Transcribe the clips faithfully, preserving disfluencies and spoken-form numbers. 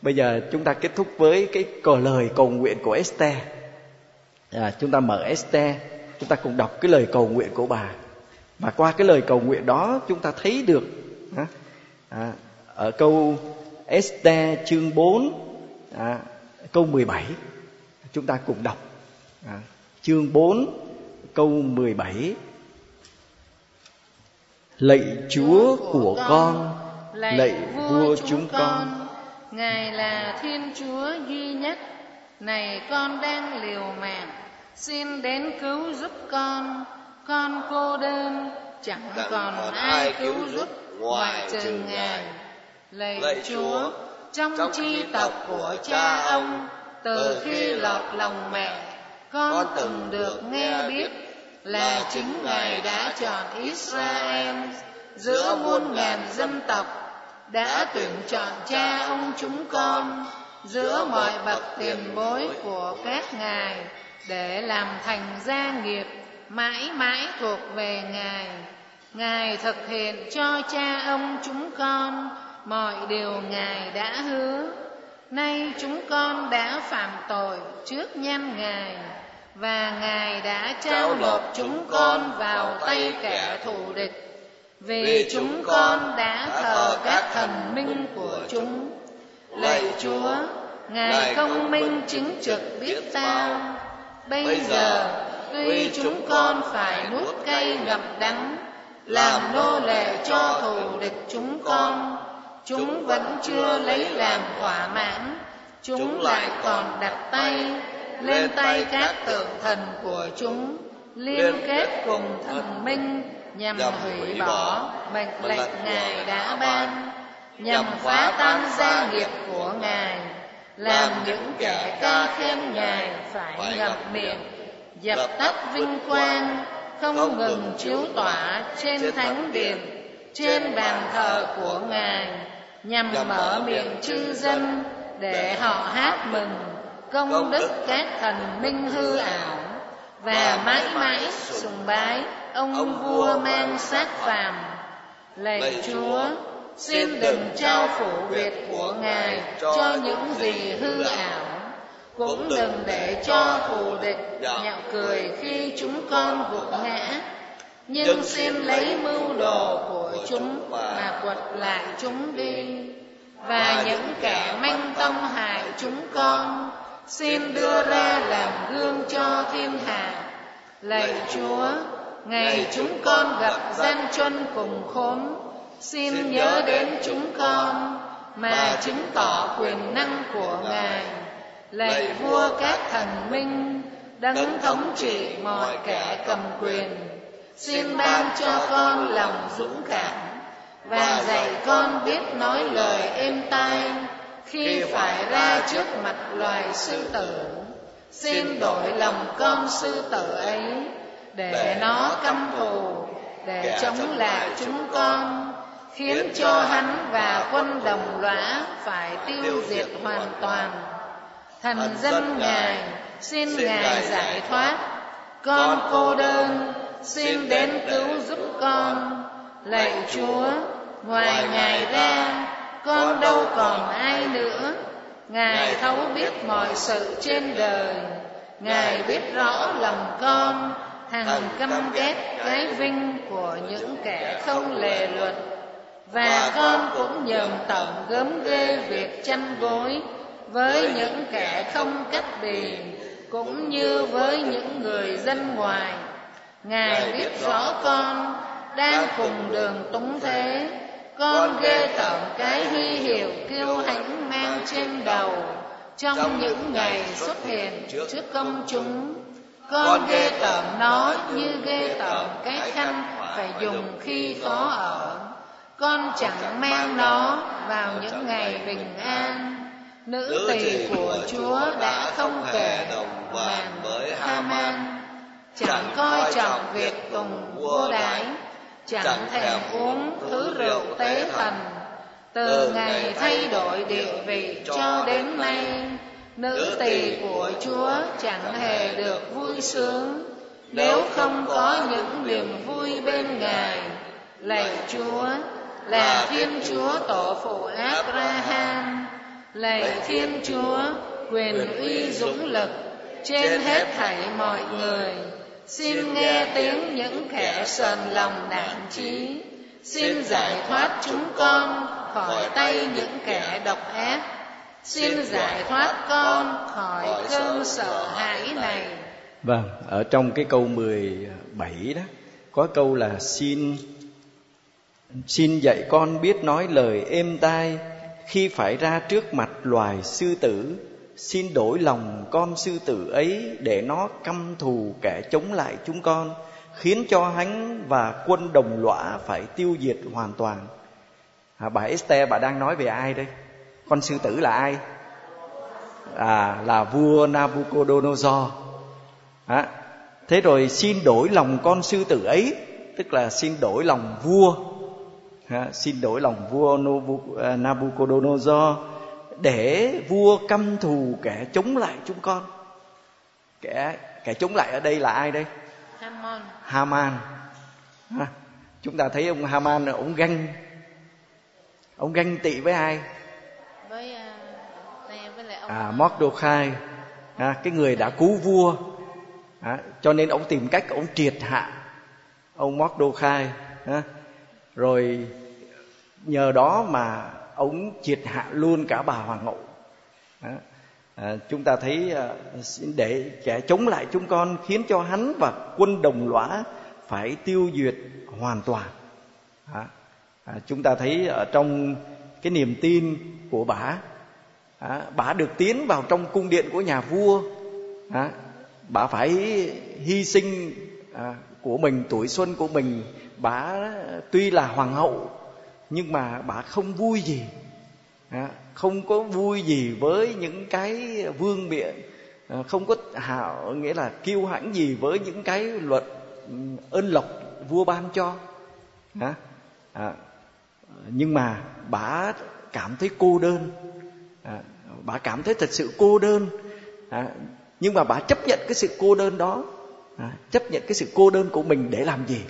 Bây giờ chúng ta kết thúc với cái câu lời cầu nguyện của Esther. À, chúng ta mở Esther, chúng ta cùng đọc cái lời cầu nguyện của bà. Và qua cái lời cầu nguyện đó chúng ta thấy được à, à, ở câu Esther chương bốn à, câu mười bảy, chúng ta cùng đọc à, chương bốn câu mười bảy. Lạy Chúa của con, lạy vua chúng con, Ngài là Thiên Chúa duy nhất. Này con đang liều mạng, xin đến cứu giúp con. Con cô đơn, chẳng còn ai cứu giúp ngoại trừ Ngài. Lạy Chúa, trong chi tộc của cha ông, từ khi lọt lòng mẹ, con từng được nghe biết là chính Ngài đã chọn Israel giữa muôn ngàn dân tộc, đã tuyển chọn cha ông chúng con giữa mọi bậc tiền bối của các ngài để làm thành gia nghiệp mãi mãi thuộc về Ngài. Ngài thực hiện cho cha ông chúng con mọi điều Ngài đã hứa. Nay chúng con đã phạm tội trước nhan Ngài, và Ngài đã trao nộp chúng con vào tay kẻ thù địch, vì chúng con đã thờ các thần minh của chúng. Lạy Chúa, Ngài công minh chính trực biết sao. Bây giờ tuy chúng con phải nuốt cay ngậm đắng, làm nô lệ cho thù địch chúng con, chúng vẫn chưa lấy làm thỏa mãn. Chúng lại còn đặt tay lên tay các tượng thần của chúng, liên kết cùng thần minh nhằm hủy bỏ mệnh lệnh Ngài đã ban, nhằm phá tan gia nghiệp của Ngài, làm những kẻ ca khen Ngài phải ngậm miệng, dập tắt vinh quang không ngừng chiếu tỏa trên thánh điện, trên bàn thờ của Ngài, nhằm mở miệng chư dân để họ hát mừng công đức các thần minh hư ảo, và mãi mãi sùng bái ông vua mang xác phàm. Lạy Chúa, xin đừng trao phủ việt của Ngài cho những gì hư ảo, cũng đừng để cho thù địch nhạo cười khi chúng con gục ngã, nhưng xin lấy mưu đồ của chúng mà quật lại chúng đi. Và những kẻ manh tông hại chúng con, xin đưa ra làm gương cho thiên hạ. Lạy Chúa, ngày chúng con gặp gian truân cùng khốn, xin nhớ đến chúng con mà chứng tỏ quyền năng của Ngài. Lạy vua các thần minh, đấng thống trị mọi kẻ cầm quyền, xin ban cho con lòng dũng cảm và dạy con biết nói lời êm tai khi phải ra trước mặt loài sư tử. Xin đổi lòng con sư tử ấy để nó căm thù, để chống lại chúng con, khiến cho hắn và quân đồng lõa phải tiêu diệt hoàn toàn. Thần dân Ngài, xin Ngài giải thoát. Con cô đơn, xin đến cứu giúp con. Lạy Chúa, ngoài Ngài ra, con đâu còn ai nữa. Ngài thấu biết mọi sự trên đời. Ngài biết rõ lòng con, hằng căm ghét cái vinh của những kẻ không lề luật. Và con cũng nhờn tởn gớm ghê việc chăn gối với những kẻ không cách bì, cũng như với những người dân ngoài. Ngài biết rõ con đang cùng đường túng thế. Con ghê tởm cái huy hiệu kiêu hãnh mang trên đầu trong những ngày xuất hiện trước công chúng. Con ghê tởm nó như ghê tởm cái khăn phải dùng khi khó ở. Con chẳng mang nó vào những ngày bình an. Nữ tỳ của Chúa đã không kể đồng vàng với Haman, chẳng coi trọng việc tùng vua đái, chẳng thèm uống thứ rượu tế thần. Từ ngày thay đổi địa vị cho đến nay, nữ tỳ của Chúa chẳng hề được vui sướng nếu không có những niềm vui bên Ngài. Lạy Chúa, là Thiên Chúa tổ phụ Abraham, lạy Thiên Chúa, quyền uy dũng lực trên hết thảy mọi người, xin nghe tiếng những kẻ sờn lòng nản chí, xin giải thoát chúng con khỏi tay những kẻ độc ác, xin giải thoát con khỏi cơn sợ hãi này. Vâng, ở trong cái câu mười bảy đó có câu là xin xin dạy con biết nói lời êm tai khi phải ra trước mặt loài sư tử. Xin đổi lòng con sư tử ấy để nó căm thù kẻ chống lại chúng con, khiến cho hắn và quân đồng lõa phải tiêu diệt hoàn toàn. À, bà Esther bà đang nói về ai đây? Con sư tử là ai? À, là vua Nabucodonosor. À, thế rồi xin đổi lòng con sư tử ấy, tức là xin đổi lòng vua. À, xin đổi lòng vua Nabucodonosor để vua căm thù kẻ chống lại chúng con. Kẻ kẻ chống lại ở đây là ai đây? Haman. Haman. À, chúng ta thấy ông Haman ông ganh, ông ganh tị với ai? Với, uh, với lại ông à, Mordecai, à, cái người đã cứu vua. À, cho nên ông tìm cách ông triệt hạ ông Mordecai. À, rồi nhờ đó mà ông triệt hạ luôn cả bà hoàng hậu. À, à, chúng ta thấy à, để kẻ chống lại chúng con, khiến cho hắn và quân đồng lõa phải tiêu diệt hoàn toàn. À, à, chúng ta thấy ở trong cái niềm tin của bà, à, bà được tiến vào trong cung điện của nhà vua. À, bà phải hy sinh à, của mình, tuổi xuân của mình. Bà tuy là hoàng hậu nhưng mà bà không vui gì, à, không có vui gì với những cái vương miện, à, không có hảo nghĩa là kiêu hãnh gì với những cái luật ơn lộc vua ban cho. À, à, nhưng mà bà cảm thấy cô đơn, à, bà cảm thấy thật sự cô đơn. À, nhưng mà bà chấp nhận cái sự cô đơn đó, à, chấp nhận cái sự cô đơn của mình để làm gì?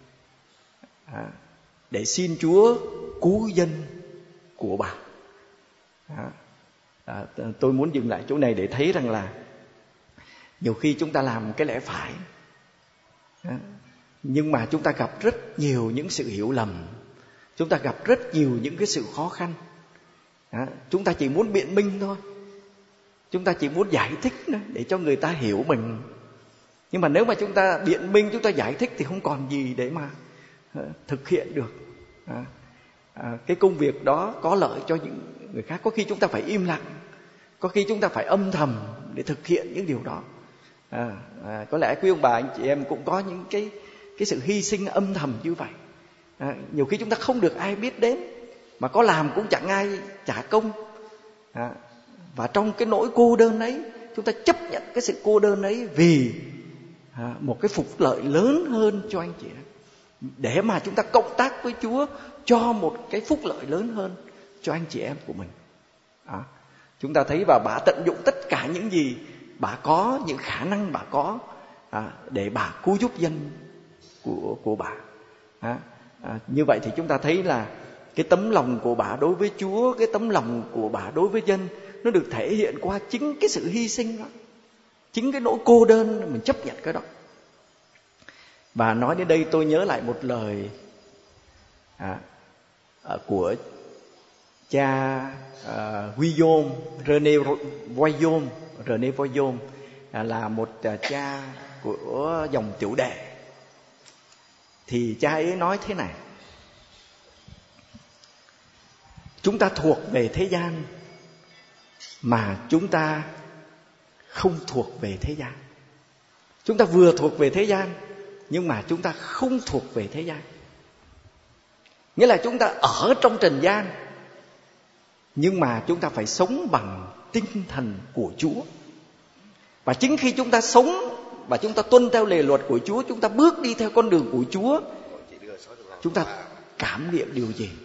À, để xin Chúa cứu dân của bà. À, à, tôi muốn dừng lại chỗ này để thấy rằng là nhiều khi chúng ta làm cái lẽ phải, à, nhưng mà chúng ta gặp rất nhiều những sự hiểu lầm, chúng ta gặp rất nhiều những cái sự khó khăn. À, chúng ta chỉ muốn biện minh thôi, chúng ta chỉ muốn giải thích để cho người ta hiểu mình. Nhưng mà nếu mà chúng ta biện minh, chúng ta giải thích thì không còn gì để mà uh, thực hiện được. À, à, cái công việc đó có lợi cho những người khác. Có khi chúng ta phải im lặng, có khi chúng ta phải âm thầm để thực hiện những điều đó. À, à, có lẽ quý ông bà anh chị em cũng có những cái cái sự hy sinh âm thầm như vậy. À, nhiều khi chúng ta không được ai biết đến, mà có làm cũng chẳng ai trả công. À, và trong cái nỗi cô đơn ấy, chúng ta chấp nhận cái sự cô đơn ấy vì à, một cái phục lợi lớn hơn cho anh chị em, để mà chúng ta cộng tác với Chúa cho một cái phúc lợi lớn hơn cho anh chị em của mình. À, chúng ta thấy và bà tận dụng tất cả những gì bà có, những khả năng bà có, à, để bà cứu giúp dân của của bà. À, à, như vậy thì chúng ta thấy là cái tấm lòng của bà đối với Chúa, cái tấm lòng của bà đối với dân, nó được thể hiện qua chính cái sự hy sinh đó, chính cái nỗi cô đơn, mình chấp nhận cái đó. Và nói đến đây tôi nhớ lại một lời à, của cha à, Guillaume René Voillaume. René Voillaume à, là một à, cha của dòng Tiểu Đệ. Thì cha ấy nói thế này: chúng ta thuộc về thế gian mà chúng ta không thuộc về thế gian. Chúng ta vừa thuộc về thế gian nhưng mà chúng ta không thuộc về thế gian. Nghĩa là chúng ta ở trong trần gian, nhưng mà chúng ta phải sống bằng tinh thần của Chúa. Và chính khi chúng ta sống và chúng ta tuân theo lề luật của Chúa, chúng ta bước đi theo con đường của Chúa, chúng ta cảm nghiệm điều gì?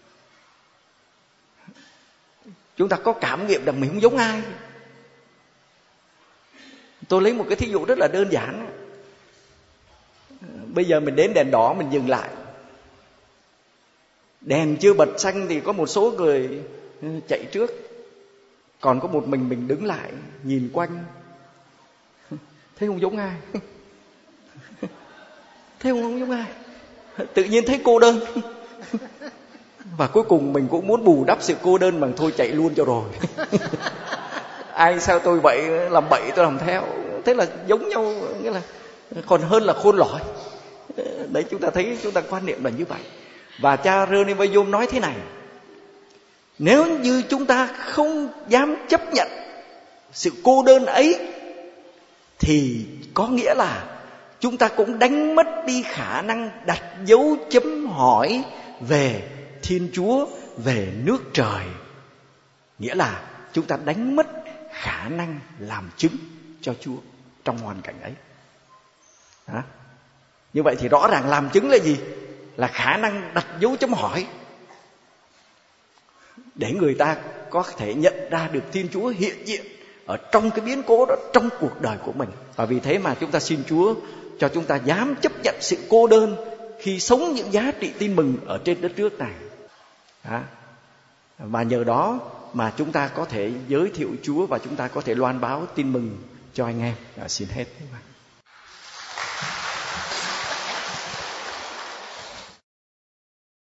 Chúng ta có cảm nghiệm rằng mình không giống ai. Tôi lấy một cái thí dụ rất là đơn giản. Bây giờ mình đến đèn đỏ, mình dừng lại. Đèn chưa bật xanh thì có một số người chạy trước. còn có một mình mình đứng lại nhìn quanh, thấy không giống ai. Thấy không, không giống ai. Tự nhiên thấy cô đơn. Và cuối cùng mình cũng muốn bù đắp sự cô đơn bằng thôi chạy luôn cho rồi. Ai sao tôi vậy, làm bậy tôi làm theo. Thế là giống nhau, nghĩa là còn hơn là khôn lỏi. Đấy, chúng ta thấy, chúng ta quan niệm là như vậy. Và cha Rơ-ni-vê-dôm nói thế này: nếu như chúng ta không dám chấp nhận sự cô đơn ấy, thì có nghĩa là chúng ta cũng đánh mất đi khả năng đặt dấu chấm hỏi về Thiên Chúa, về nước trời. Nghĩa là chúng ta đánh mất khả năng làm chứng cho Chúa trong hoàn cảnh ấy. Hả? Như vậy thì rõ ràng làm chứng là gì? Là khả năng đặt dấu chấm hỏi, để người ta có thể nhận ra được Thiên Chúa hiện diện ở trong cái biến cố đó, trong cuộc đời của mình. Và vì thế mà chúng ta xin Chúa cho chúng ta dám chấp nhận sự cô đơn khi sống những giá trị tin mừng ở trên đất nước này. Đó. Và nhờ đó mà chúng ta có thể giới thiệu Chúa, và chúng ta có thể loan báo tin mừng cho anh em. Đó, xin hết.